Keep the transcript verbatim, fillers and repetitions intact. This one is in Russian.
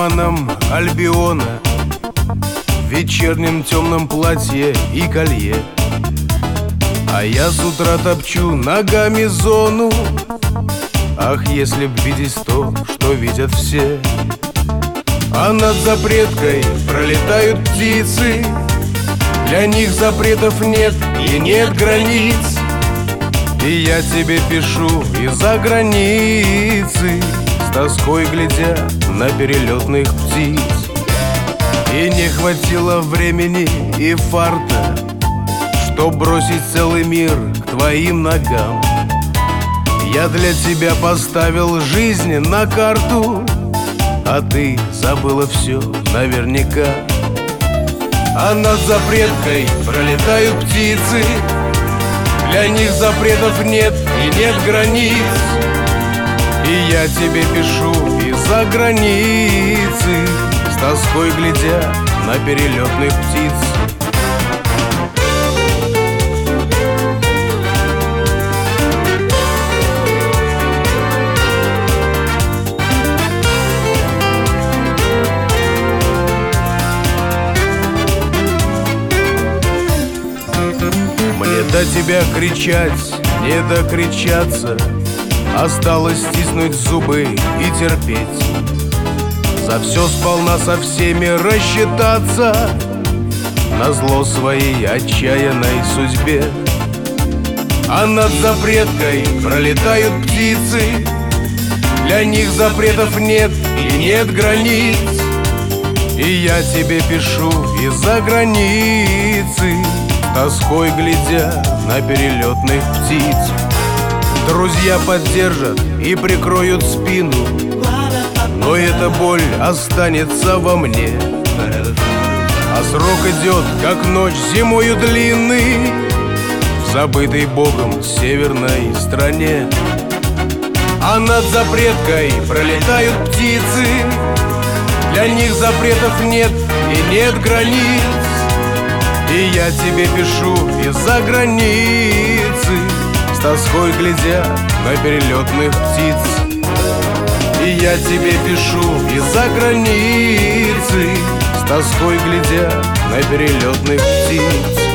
туманом Альбиона, в вечернем темном платье и колье. А я с утра топчу ногами зону. Ах, если б видеть то, что видят все. А над запреткой пролетают птицы. Для них запретов нет и нет границ. И я тебе пишу из-за границы, с тоской глядя на перелетных птиц. И не хватило времени и фарта, чтоб бросить целый мир к твоим ногам. Я для тебя поставил жизнь на карту, а ты забыла все наверняка. А над запреткой пролетают птицы. Для них запретов нет и нет границ. И я тебе пишу из-за границы, с тоской глядя на перелетных птиц. Мне до тебя кричать, не докричаться. Осталось стиснуть зубы и терпеть. За все сполна со всеми рассчитаться, назло своей отчаянной судьбе. А над запреткой пролетают птицы. Для них запретов нет и нет границ. И я тебе пишу из-за границы, тоской глядя на перелетных птиц. Друзья поддержат и прикроют спину, но эта боль останется во мне. А срок идет, как ночь зимою длинный, в забытой Богом северной стране. А над запреткой пролетают птицы. Для них запретов нет и нет границ. И я тебе пишу из-за границы, с тоской глядя на перелетных птиц. И я тебе пишу из-за границы, с тоской глядя на перелетных птиц.